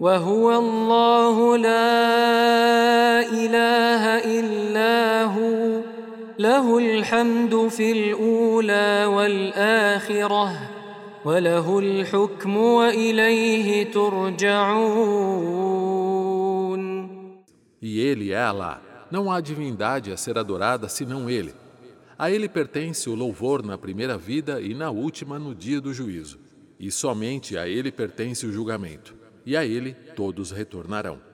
وهو الله لا إله إلا هو له الحمد في الأولى والآخرة وله الحكم وإليه ترجعون. E ele é Alá. Não há divindade a ser adorada senão ele. A ele pertence o louvor na primeira vida e na última no dia do juízo. E somente a ele pertence o julgamento. E a ele todos retornarão.